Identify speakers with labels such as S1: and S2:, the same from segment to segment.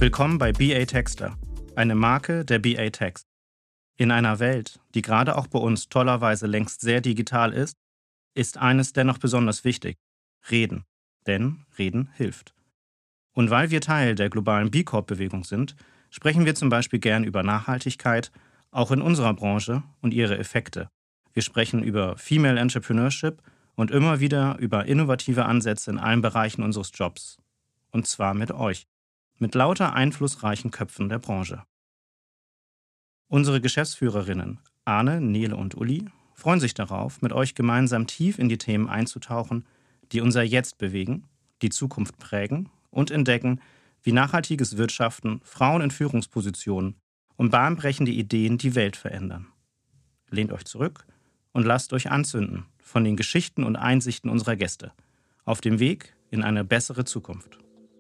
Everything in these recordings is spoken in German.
S1: Willkommen bei BA Texter, eine Marke der BA Text. In einer Welt, die gerade auch bei uns tollerweise längst sehr digital ist eines dennoch besonders wichtig: Reden. Denn Reden hilft. Und weil wir Teil der globalen B Corp-Bewegung sind, sprechen wir zum Beispiel gern über Nachhaltigkeit, auch in unserer Branche und ihre Effekte. Wir sprechen über Female Entrepreneurship und immer wieder über innovative Ansätze in allen Bereichen unseres Jobs. Und zwar mit euch, mit lauter einflussreichen Köpfen der Branche. Unsere Geschäftsführerinnen Arne, Nele und Uli freuen sich darauf, mit euch gemeinsam tief in die Themen einzutauchen, die unser Jetzt bewegen, die Zukunft prägen und entdecken, wie nachhaltiges Wirtschaften, Frauen in Führungspositionen und bahnbrechende Ideen die Welt verändern. Lehnt euch zurück und lasst euch anzünden von den Geschichten und Einsichten unserer Gäste auf dem Weg in eine bessere Zukunft.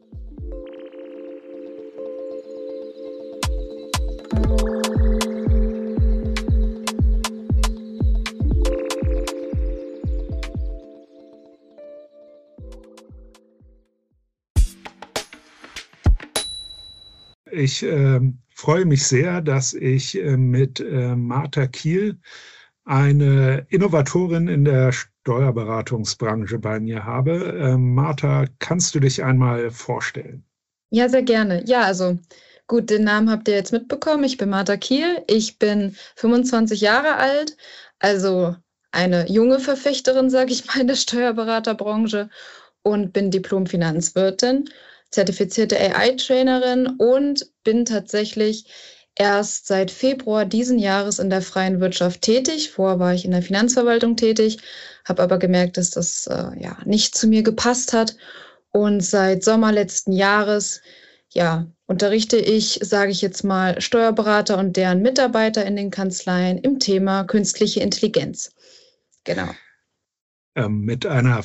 S2: Ich freue mich sehr, dass ich mit Martha Kiel, eine Innovatorin in der Steuerberatungsbranche, bei mir habe. Martha, kannst du dich einmal vorstellen?
S3: Ja, sehr gerne. Ja, also gut, den Namen habt ihr jetzt mitbekommen. Ich bin Martha Kiel. Ich bin 25 Jahre alt, also eine junge Verfechterin, sage ich mal, in der Steuerberaterbranche und bin Diplom-Finanzwirtin, zertifizierte AI-Trainerin und bin tatsächlich erst seit Februar diesen Jahres in der freien Wirtschaft tätig. Vorher war ich in der Finanzverwaltung tätig, habe aber gemerkt, dass das nicht zu mir gepasst hat. Und seit Sommer letzten Jahres unterrichte ich, sage ich jetzt mal, Steuerberater und deren Mitarbeiter in den Kanzleien im Thema künstliche Intelligenz. Genau.
S2: Mit einer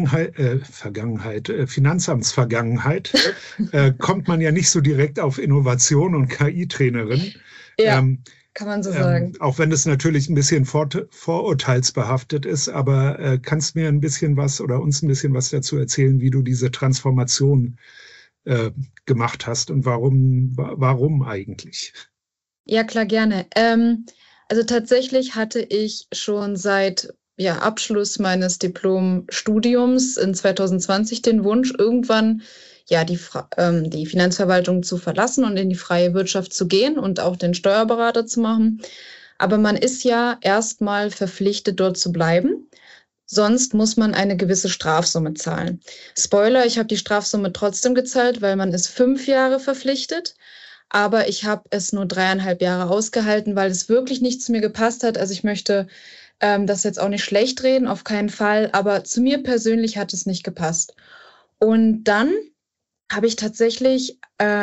S2: Finanzamtsvergangenheit, kommt man ja nicht so direkt auf Innovation und KI-Trainerin.
S3: Ja, kann man so sagen.
S2: Auch wenn es natürlich ein bisschen vorurteilsbehaftet ist, aber kannst mir ein bisschen was oder uns ein bisschen was dazu erzählen, wie du diese Transformation gemacht hast und warum eigentlich?
S3: Ja, klar, gerne. Also tatsächlich hatte ich schon seit Abschluss meines Diplomstudiums in 2020 den Wunsch, irgendwann die Finanzverwaltung zu verlassen und in die freie Wirtschaft zu gehen und auch den Steuerberater zu machen. Aber man ist ja erstmal verpflichtet, dort zu bleiben. Sonst muss man eine gewisse Strafsumme zahlen. Spoiler, ich habe die Strafsumme trotzdem gezahlt, weil man ist 5 Jahre verpflichtet. Aber ich habe es nur 3,5 Jahre ausgehalten, weil es wirklich nicht zu mir gepasst hat. Also ich möchte das jetzt auch nicht schlecht reden, auf keinen Fall. Aber zu mir persönlich hat es nicht gepasst. Und dann habe ich tatsächlich,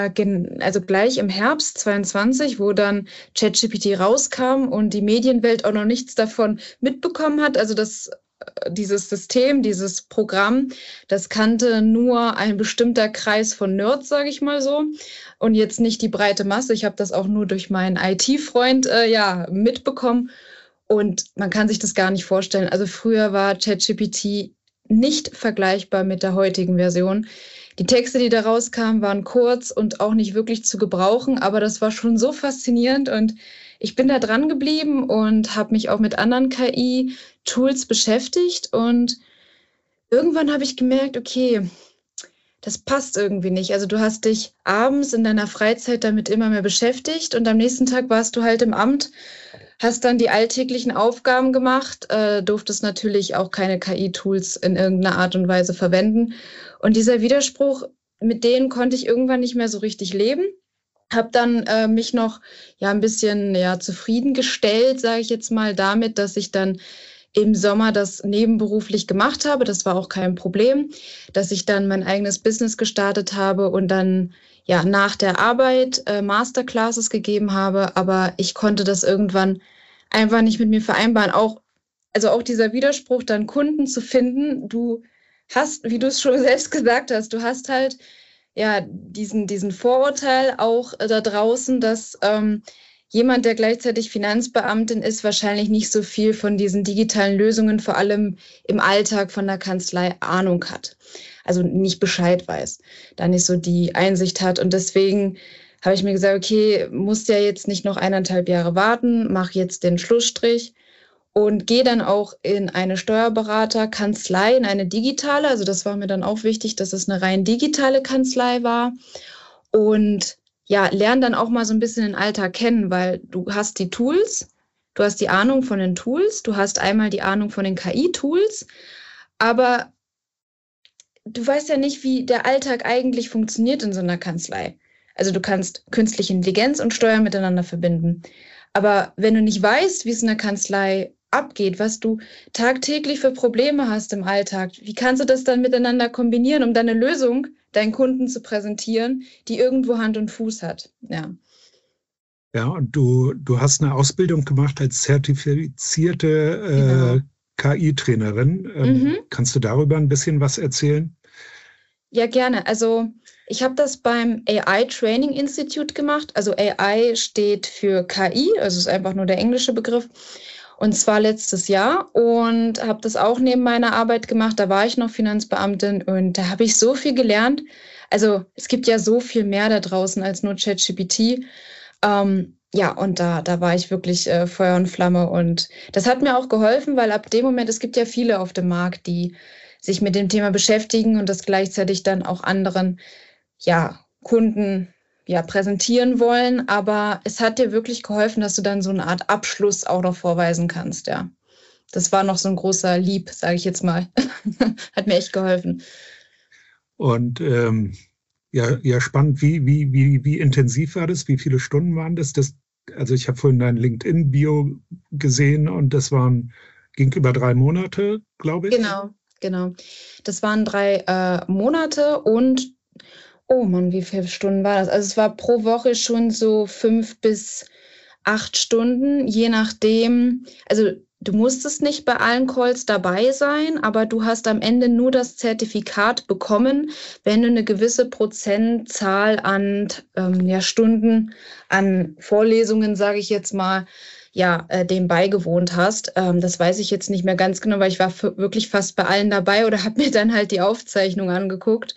S3: gleich im Herbst 22, wo dann ChatGPT rauskam und die Medienwelt auch noch nichts davon mitbekommen hat, also dieses System, dieses Programm, das kannte nur ein bestimmter Kreis von Nerds, sage ich mal so, und jetzt nicht die breite Masse. Ich habe das auch nur durch meinen IT-Freund mitbekommen und man kann sich das gar nicht vorstellen. Also früher war ChatGPT nicht vergleichbar mit der heutigen Version. Die Texte, die da rauskamen, waren kurz und auch nicht wirklich zu gebrauchen, aber das war schon so faszinierend und ich bin da dran geblieben und habe mich auch mit anderen KI-Tools beschäftigt und irgendwann habe ich gemerkt, okay, das passt irgendwie nicht. Also du hast dich abends in deiner Freizeit damit immer mehr beschäftigt und am nächsten Tag warst du halt im Amt, hast dann die alltäglichen Aufgaben gemacht, durftest natürlich auch keine KI-Tools in irgendeiner Art und Weise verwenden. Und dieser Widerspruch, mit denen konnte ich irgendwann nicht mehr so richtig leben. Habe dann mich noch ein bisschen zufriedengestellt, sage ich jetzt mal, damit, dass ich dann im Sommer das nebenberuflich gemacht habe. Das war auch kein Problem, dass ich dann mein eigenes Business gestartet habe und dann nach der Arbeit Masterclasses gegeben habe. Aber ich konnte das irgendwann einfach nicht mit mir vereinbaren. Auch dieser Widerspruch, dann Kunden zu finden. Du hast, wie du es schon selbst gesagt hast, du hast halt diesen Vorurteil auch da draußen, dass jemand, der gleichzeitig Finanzbeamtin ist, wahrscheinlich nicht so viel von diesen digitalen Lösungen, vor allem im Alltag von der Kanzlei, Ahnung hat. also nicht Bescheid weiß, da nicht so die Einsicht hat. Und deswegen habe ich mir gesagt, okay, musst ja jetzt nicht noch 1,5 Jahre warten, mach jetzt den Schlussstrich und gehe dann auch in eine Steuerberaterkanzlei, in eine digitale. Also das war mir dann auch wichtig, dass es eine rein digitale Kanzlei war. Und ja, lerne dann auch mal so ein bisschen den Alltag kennen, weil du hast die Tools, du hast die Ahnung von den Tools, du hast einmal die Ahnung von den KI-Tools, aber du weißt ja nicht, wie der Alltag eigentlich funktioniert in so einer Kanzlei. Also du kannst künstliche Intelligenz und Steuern miteinander verbinden. Aber wenn du nicht weißt, wie es in der Kanzlei abgeht, was du tagtäglich für Probleme hast im Alltag, wie kannst du das dann miteinander kombinieren, um dann eine Lösung deinen Kunden zu präsentieren, die irgendwo Hand und Fuß hat? Ja.
S2: Ja, und du hast eine Ausbildung gemacht als zertifizierte KI-Trainerin. Kannst du darüber ein bisschen was erzählen?
S3: Ja, gerne. Also ich habe das beim AI Training Institute gemacht. Also AI steht für KI, also ist einfach nur der englische Begriff. Und zwar letztes Jahr und habe das auch neben meiner Arbeit gemacht. Da war ich noch Finanzbeamtin und da habe ich so viel gelernt. Also es gibt ja so viel mehr da draußen als nur ChatGPT. Ja, und da war ich wirklich Feuer und Flamme. Und das hat mir auch geholfen, weil ab dem Moment, es gibt ja viele auf dem Markt, die sich mit dem Thema beschäftigen und das gleichzeitig dann auch anderen Kunden präsentieren wollen. Aber es hat dir wirklich geholfen, dass du dann so eine Art Abschluss auch noch vorweisen kannst, ja. Das war noch so ein großer Lieb, sage ich jetzt mal. Hat mir echt geholfen.
S2: Und spannend. Wie intensiv war das? Wie viele Stunden waren das? Also ich habe vorhin dein LinkedIn-Bio gesehen und das ging über 3 Monate, glaube ich.
S3: Genau. Das waren 3 Monate und, oh Mann, wie viele Stunden war das? Also es war pro Woche schon so 5 bis 8 Stunden, je nachdem. Also du musstest nicht bei allen Calls dabei sein, aber du hast am Ende nur das Zertifikat bekommen, wenn du eine gewisse Prozentzahl an Stunden, an Vorlesungen, sage ich jetzt mal, dem beigewohnt hast. Das weiß ich jetzt nicht mehr ganz genau, weil ich war wirklich fast bei allen dabei oder habe mir dann halt die Aufzeichnung angeguckt.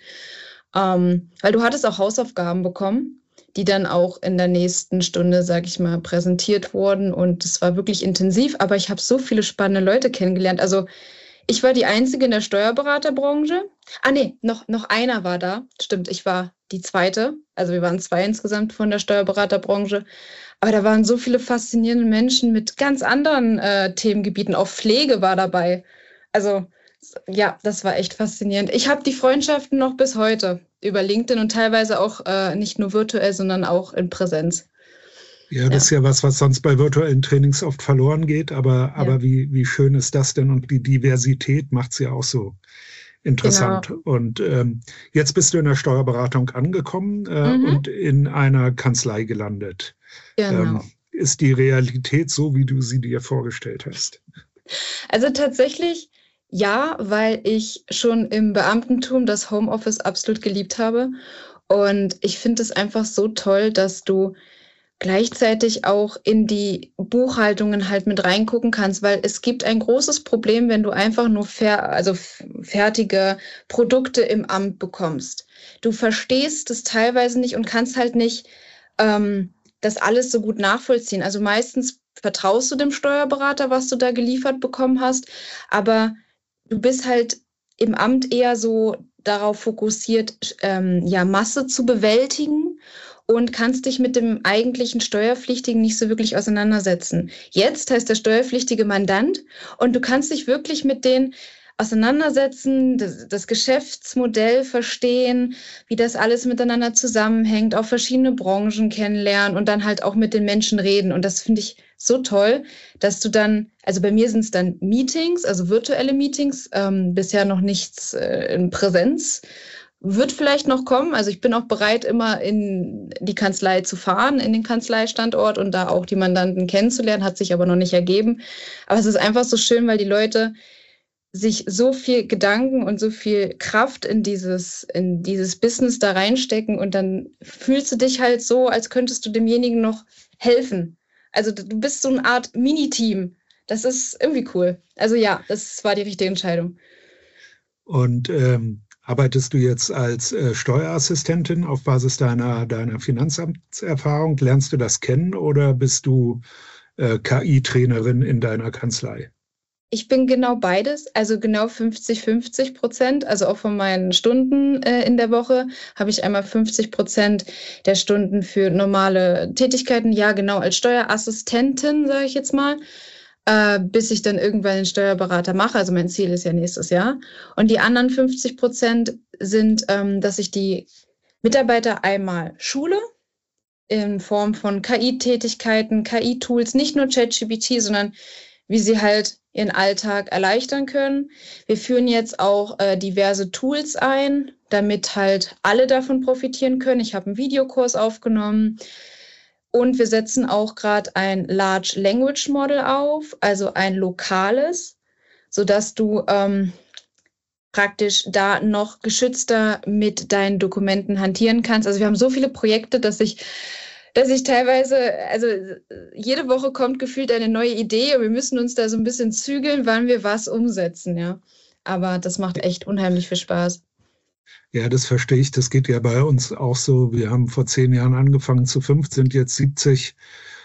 S3: Weil du hattest auch Hausaufgaben bekommen, die dann auch in der nächsten Stunde, sage ich mal, präsentiert wurden. Und es war wirklich intensiv, aber ich habe so viele spannende Leute kennengelernt. Also ich war die Einzige in der Steuerberaterbranche. Noch einer war da. Stimmt, ich war die Zweite. Also wir waren 2 insgesamt von der Steuerberaterbranche. Aber da waren so viele faszinierende Menschen mit ganz anderen Themengebieten. Auch Pflege war dabei. Also ja, das war echt faszinierend. Ich habe die Freundschaften noch bis heute über LinkedIn und teilweise auch nicht nur virtuell, sondern auch in Präsenz.
S2: Ja, das ist ja was sonst bei virtuellen Trainings oft verloren geht. Aber wie schön ist das denn? Und die Diversität macht es ja auch so interessant. Genau. Und jetzt bist du in der Steuerberatung angekommen und in einer Kanzlei gelandet.
S3: Genau.
S2: Ist die Realität so, wie du sie dir vorgestellt hast?
S3: Also tatsächlich ja, weil ich schon im Beamtentum das Homeoffice absolut geliebt habe. Und ich finde es einfach so toll, dass du gleichzeitig auch in die Buchhaltungen halt mit reingucken kannst, weil es gibt ein großes Problem, wenn du einfach nur fertige Produkte im Amt bekommst. Du verstehst es teilweise nicht und kannst halt nicht das alles so gut nachvollziehen. Also meistens vertraust du dem Steuerberater, was du da geliefert bekommen hast, aber du bist halt im Amt eher so darauf fokussiert, Masse zu bewältigen und kannst dich mit dem eigentlichen Steuerpflichtigen nicht so wirklich auseinandersetzen. Jetzt heißt der steuerpflichtige Mandant und du kannst dich wirklich mit denen auseinandersetzen, das Geschäftsmodell verstehen, wie das alles miteinander zusammenhängt, auch verschiedene Branchen kennenlernen und dann halt auch mit den Menschen reden. Und das finde ich so toll, dass du dann, also bei mir sind es dann Meetings, also virtuelle Meetings, bisher noch nichts in Präsenz. Wird vielleicht noch kommen. Also ich bin auch bereit, immer in die Kanzlei zu fahren, in den Kanzleistandort und da auch die Mandanten kennenzulernen, hat sich aber noch nicht ergeben. Aber es ist einfach so schön, weil die Leute sich so viel Gedanken und so viel Kraft in dieses Business da reinstecken und dann fühlst du dich halt so, als könntest du demjenigen noch helfen. Also du bist so eine Art Mini-Team. Das ist irgendwie cool. Also ja, das war die richtige Entscheidung.
S2: Und Arbeitest du jetzt als Steuerassistentin auf Basis deiner Finanzamtserfahrung? Lernst du das kennen oder bist du KI-Trainerin in deiner Kanzlei?
S3: Ich bin genau beides, also genau 50-50%. Also auch von meinen Stunden in der Woche habe ich einmal 50% der Stunden für normale Tätigkeiten, ja genau als Steuerassistentin, sage ich jetzt mal, bis ich dann irgendwann den Steuerberater mache. Also mein Ziel ist ja nächstes Jahr. Und die anderen 50% sind, dass ich die Mitarbeiter einmal schule in Form von KI-Tätigkeiten, KI-Tools, nicht nur ChatGPT, sondern wie sie halt ihren Alltag erleichtern können. Wir führen jetzt auch diverse Tools ein, damit halt alle davon profitieren können. Ich habe einen Videokurs aufgenommen und wir setzen auch gerade ein Large Language Model auf, also ein lokales, sodass du praktisch da noch geschützter mit deinen Dokumenten hantieren kannst. Also wir haben so viele Projekte, dass ich teilweise, also jede Woche kommt gefühlt eine neue Idee und wir müssen uns da so ein bisschen zügeln, wann wir was umsetzen, ja. Aber das macht echt unheimlich viel Spaß.
S2: Ja, das verstehe ich. Das geht ja bei uns auch so. Wir haben vor 10 Jahren angefangen, zu 5, sind jetzt 70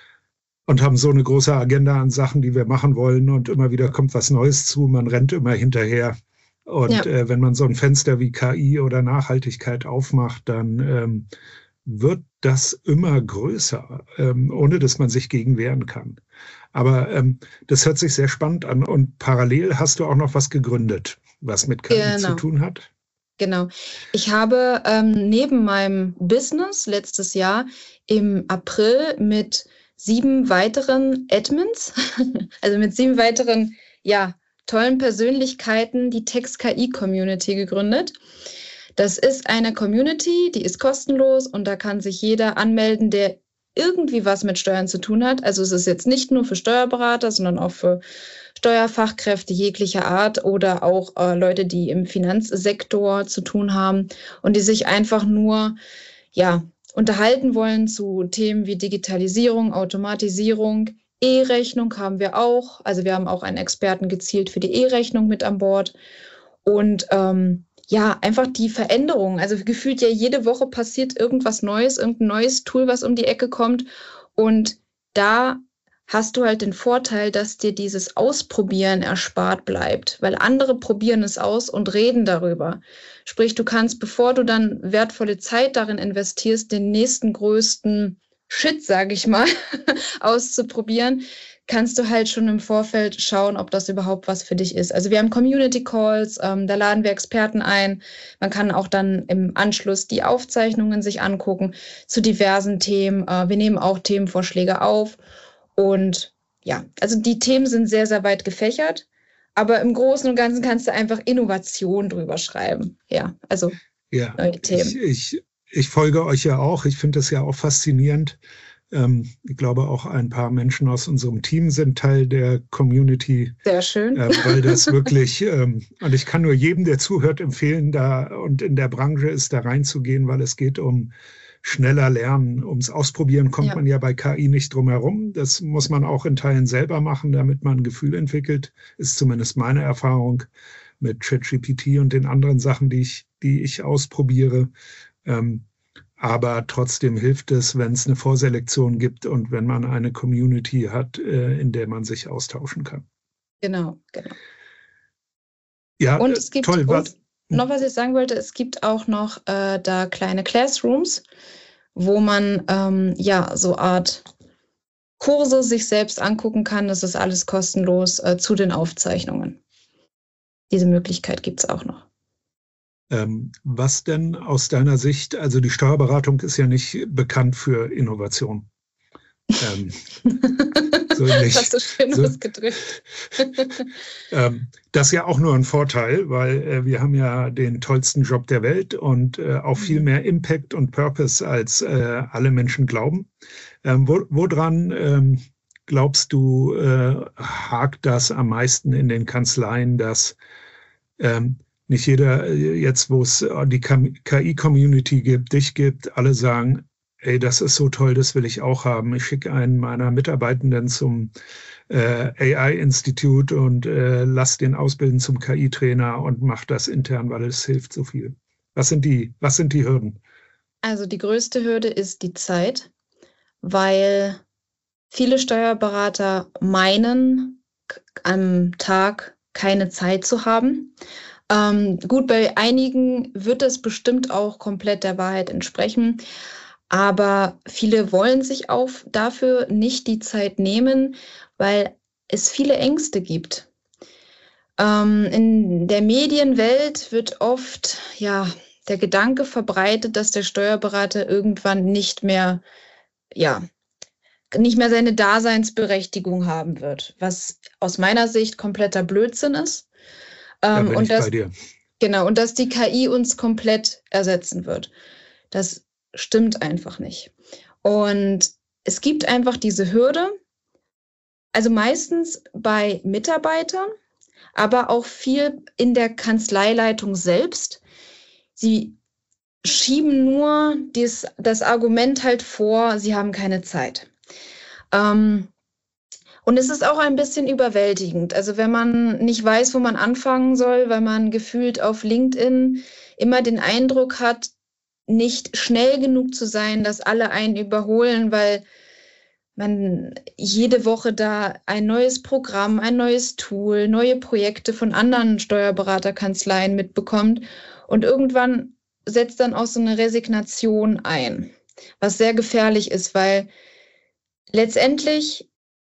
S2: und haben so eine große Agenda an Sachen, die wir machen wollen und immer wieder kommt was Neues zu. Man rennt immer hinterher. Und wenn man so ein Fenster wie KI oder Nachhaltigkeit aufmacht, dann wird das immer größer, ohne dass man sich gegen wehren kann. Aber das hört sich sehr spannend an. Und parallel hast du auch noch was gegründet, was mit KI zu tun hat?
S3: Genau. Ich habe neben meinem Business letztes Jahr im April mit 7 weiteren Admins, also mit 7 weiteren, ja, tollen Persönlichkeiten die Text-KI-Community gegründet. Das ist eine Community, die ist kostenlos und da kann sich jeder anmelden, der irgendwie was mit Steuern zu tun hat. Also es ist jetzt nicht nur für Steuerberater, sondern auch für Steuerfachkräfte jeglicher Art oder auch Leute, die im Finanzsektor zu tun haben und die sich einfach nur, ja, unterhalten wollen zu Themen wie Digitalisierung, Automatisierung. E-Rechnung haben wir auch. Also wir haben auch einen Experten gezielt für die E-Rechnung mit an Bord. Und ja, einfach die Veränderung. Also gefühlt ja jede Woche passiert irgendwas Neues, irgendein neues Tool, was um die Ecke kommt. Und da hast du halt den Vorteil, dass dir dieses Ausprobieren erspart bleibt, weil andere probieren es aus und reden darüber. Sprich, du kannst, bevor du dann wertvolle Zeit darin investierst, den nächsten größten Shit, sage ich mal, auszuprobieren, kannst du halt schon im Vorfeld schauen, ob das überhaupt was für dich ist. Also wir haben Community Calls, da laden wir Experten ein. Man kann auch dann im Anschluss die Aufzeichnungen sich angucken zu diversen Themen. Wir nehmen auch Themenvorschläge auf. Und ja, also die Themen sind sehr, sehr weit gefächert. Aber im Großen und Ganzen kannst du einfach Innovation drüber schreiben. Ja, also neue Themen.
S2: Ich folge euch ja auch. Ich finde das ja auch faszinierend. Ich glaube, auch ein paar Menschen aus unserem Team sind Teil der Community.
S3: Sehr schön.
S2: Weil das wirklich, und ich kann nur jedem, der zuhört, empfehlen, da und in der Branche ist, da reinzugehen, weil es geht um schneller Lernen. Ums Ausprobieren kommt man ja bei KI nicht drum herum. Das muss man auch in Teilen selber machen, damit man ein Gefühl entwickelt. Ist zumindest meine Erfahrung mit ChatGPT und den anderen Sachen, die ich ausprobiere. Aber trotzdem hilft es, wenn es eine Vorselektion gibt und wenn man eine Community hat, in der man sich austauschen kann.
S3: Genau.
S2: Ja,
S3: und es gibt
S2: toll.
S3: Noch was ich sagen wollte, es gibt auch noch da kleine Classrooms, wo man so Art Kurse sich selbst angucken kann. Das ist alles kostenlos zu den Aufzeichnungen. Diese Möglichkeit gibt es auch noch.
S2: Was denn aus deiner Sicht, also die Steuerberatung ist ja nicht bekannt für Innovation.
S3: So nicht. Hast du schön ausgedrückt.
S2: Das ist ja auch nur ein Vorteil, weil wir haben ja den tollsten Job der Welt und auch viel mehr Impact und Purpose, als alle Menschen glauben. Woran glaubst du, hakt das am meisten in den Kanzleien, dass nicht jeder, jetzt wo es die KI-Community gibt, dich gibt, alle sagen, Ey, das ist so toll, das will ich auch haben. Ich schicke einen meiner Mitarbeitenden zum AI-Institut und lasse den ausbilden zum KI-Trainer und mache das intern, weil es hilft so viel. Was sind die Hürden?
S3: Also die größte Hürde ist die Zeit, weil viele Steuerberater meinen, am Tag keine Zeit zu haben. Gut, bei einigen wird das bestimmt auch komplett der Wahrheit entsprechen, aber viele wollen sich auch dafür nicht die Zeit nehmen, weil es viele Ängste gibt. In der Medienwelt wird oft der Gedanke verbreitet, dass der Steuerberater irgendwann nicht mehr seine Daseinsberechtigung haben wird, was aus meiner Sicht kompletter Blödsinn ist.
S2: Da bin ich bei dir.
S3: Genau, und dass die KI uns komplett ersetzen wird. Das stimmt einfach nicht. Und es gibt einfach diese Hürde, also meistens bei Mitarbeitern, aber auch viel in der Kanzleileitung selbst. Sie schieben nur das Argument halt vor, sie haben keine Zeit. Und es ist auch ein bisschen überwältigend. Also wenn man nicht weiß, wo man anfangen soll, weil man gefühlt auf LinkedIn immer den Eindruck hat, nicht schnell genug zu sein, dass alle einen überholen, weil man jede Woche da ein neues Programm, ein neues Tool, neue Projekte von anderen Steuerberaterkanzleien mitbekommt. Und irgendwann setzt dann auch so eine Resignation ein, was sehr gefährlich ist, weil letztendlich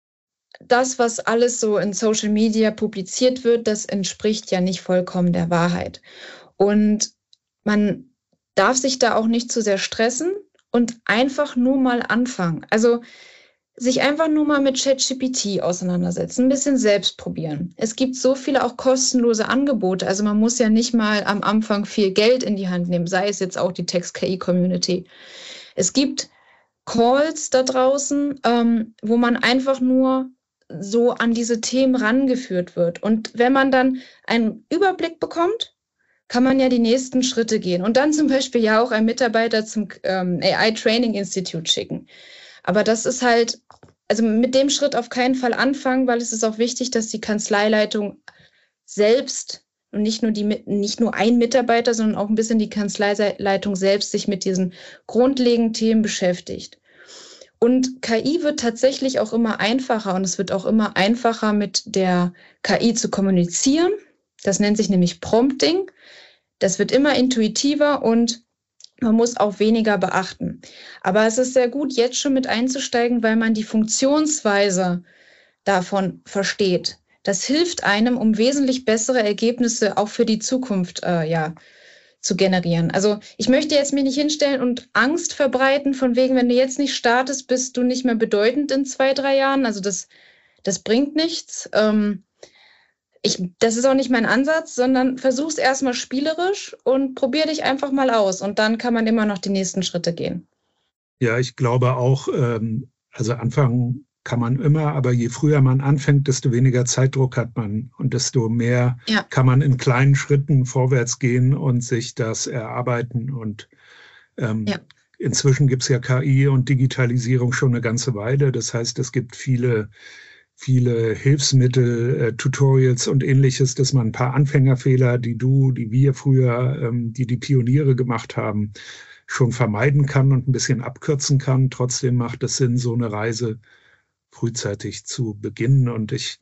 S3: das, was alles so in Social Media publiziert wird, das entspricht ja nicht vollkommen der Wahrheit. Und man darf sich da auch nicht zu sehr stressen und einfach nur mal anfangen. Also sich einfach nur mal mit ChatGPT auseinandersetzen, ein bisschen selbst probieren. Es gibt so viele auch kostenlose Angebote. Also man muss ja nicht mal am Anfang viel Geld in die Hand nehmen, sei es jetzt auch die Text-KI-Community. Es gibt Calls da draußen, wo man einfach nur so an diese Themen rangeführt wird. Und wenn man dann einen Überblick bekommt, kann man ja die nächsten Schritte gehen und dann zum Beispiel ja auch einen Mitarbeiter zum AI Training Institute schicken. Aber das ist halt, also mit dem Schritt auf keinen Fall anfangen, weil es ist auch wichtig, dass die Kanzleileitung selbst und nicht nur ein Mitarbeiter, sondern auch ein bisschen die Kanzleileitung selbst sich mit diesen grundlegenden Themen beschäftigt. Und KI wird tatsächlich auch immer einfacher und es wird auch immer einfacher, mit der KI zu kommunizieren. Das nennt sich nämlich Prompting. Das wird immer intuitiver und man muss auch weniger beachten. Aber es ist sehr gut, jetzt schon mit einzusteigen, weil man die Funktionsweise davon versteht. Das hilft einem, um wesentlich bessere Ergebnisse auch für die Zukunft zu generieren. Also ich möchte jetzt mich nicht hinstellen und Angst verbreiten, von wegen, wenn du jetzt nicht startest, bist du nicht mehr bedeutend in 2-3 Jahren. Also das bringt nichts. Das ist auch nicht mein Ansatz, sondern versuch's erstmal spielerisch und probier dich einfach mal aus. Und dann kann man immer noch die nächsten Schritte gehen.
S2: Ja, ich glaube auch, also anfangen kann man immer, aber je früher man anfängt, desto weniger Zeitdruck hat man und desto mehr kann man in kleinen Schritten vorwärts gehen und sich das erarbeiten. Und inzwischen gibt es ja KI und Digitalisierung schon eine ganze Weile. Das heißt, es gibt viele Hilfsmittel, Tutorials und ähnliches, dass man ein paar Anfängerfehler, die wir früher, die Pioniere gemacht haben, schon vermeiden kann und ein bisschen abkürzen kann. Trotzdem macht es Sinn, so eine Reise frühzeitig zu beginnen. Und ich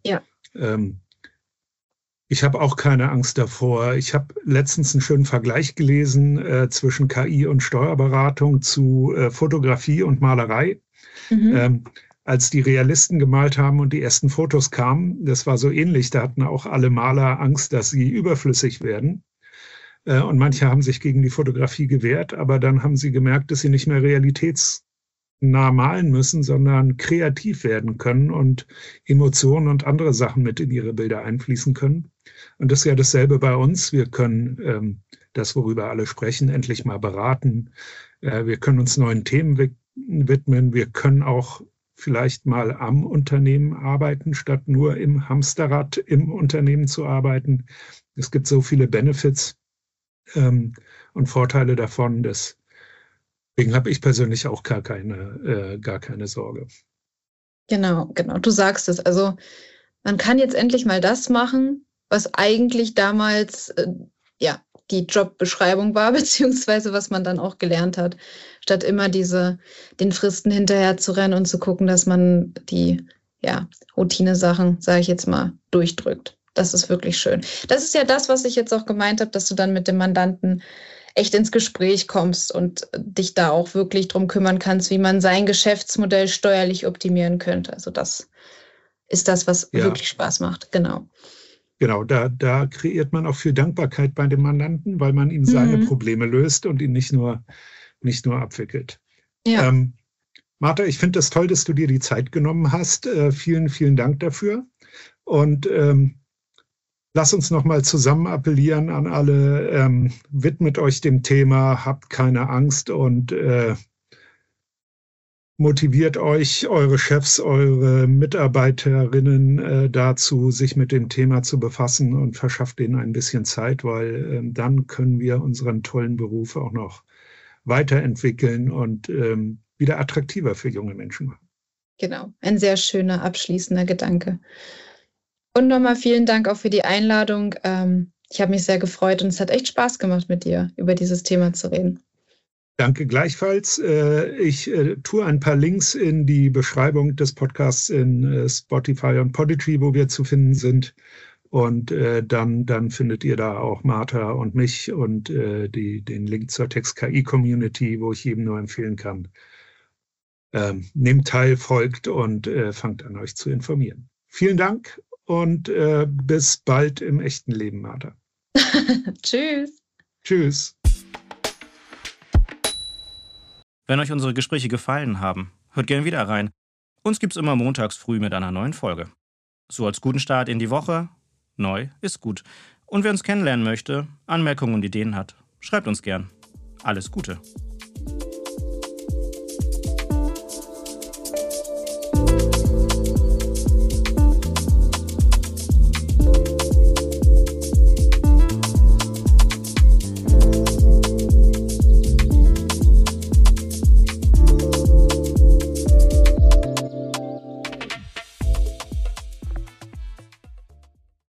S2: habe auch keine Angst davor. Ich habe letztens einen schönen Vergleich gelesen zwischen KI und Steuerberatung zu Fotografie und Malerei. Als die Realisten gemalt haben und die ersten Fotos kamen, das war so ähnlich. Da hatten auch alle Maler Angst, dass sie überflüssig werden. Und manche haben sich gegen die Fotografie gewehrt, aber dann haben sie gemerkt, dass sie nicht mehr realitätsnah malen müssen, sondern kreativ werden können und Emotionen und andere Sachen mit in ihre Bilder einfließen können. Und das ist ja dasselbe bei uns. Wir können das, worüber alle sprechen, endlich mal beraten. Wir können uns neuen Themen widmen. Wir können auch vielleicht mal am Unternehmen arbeiten, statt nur im Hamsterrad im Unternehmen zu arbeiten. Es gibt so viele Benefits und Vorteile davon, dass Deswegen habe ich persönlich auch gar keine Sorge.
S3: Genau. Du sagst es. Also man kann jetzt endlich mal das machen, was eigentlich damals die Jobbeschreibung war, beziehungsweise was man dann auch gelernt hat, statt immer den Fristen hinterher zu rennen und zu gucken, dass man die Routine-Sachen, sage ich jetzt mal, durchdrückt. Das ist wirklich schön. Das ist ja das, was ich jetzt auch gemeint habe, dass du dann mit dem Mandanten echt ins Gespräch kommst und dich da auch wirklich drum kümmern kannst, wie man sein Geschäftsmodell steuerlich optimieren könnte. Also das ist das, was wirklich Spaß macht. Genau.
S2: Genau, da kreiert man auch viel Dankbarkeit bei dem Mandanten, weil man ihm seine Probleme löst und ihn nicht nur abwickelt.
S3: Ja.
S2: Martha, ich finde das toll, dass du dir die Zeit genommen hast. Vielen, vielen Dank dafür. Und lass uns nochmal zusammen appellieren an alle, widmet euch dem Thema, habt keine Angst und motiviert euch, eure Chefs, eure Mitarbeiterinnen dazu, sich mit dem Thema zu befassen und verschafft ihnen ein bisschen Zeit, weil dann können wir unseren tollen Beruf auch noch weiterentwickeln und wieder attraktiver für junge Menschen machen.
S3: Genau, ein sehr schöner abschließender Gedanke. Und nochmal vielen Dank auch für die Einladung. Ich habe mich sehr gefreut und es hat echt Spaß gemacht, mit dir über dieses Thema zu reden.
S2: Danke gleichfalls. Ich tue ein paar Links in die Beschreibung des Podcasts in Spotify und Podigy, wo wir zu finden sind. Und dann findet ihr da auch Martha und mich und den Link zur Text-KI-Community, wo ich jedem nur empfehlen kann. Nehmt teil, folgt und fangt an, euch zu informieren. Vielen Dank und bis bald im echten Leben, Martha.
S3: Tschüss.
S2: Tschüss.
S1: Wenn euch unsere Gespräche gefallen haben, hört gerne wieder rein. Uns gibt's immer montags früh mit einer neuen Folge. So als guten Start in die Woche. Neu ist gut. Und wer uns kennenlernen möchte, Anmerkungen und Ideen hat, schreibt uns gern. Alles Gute.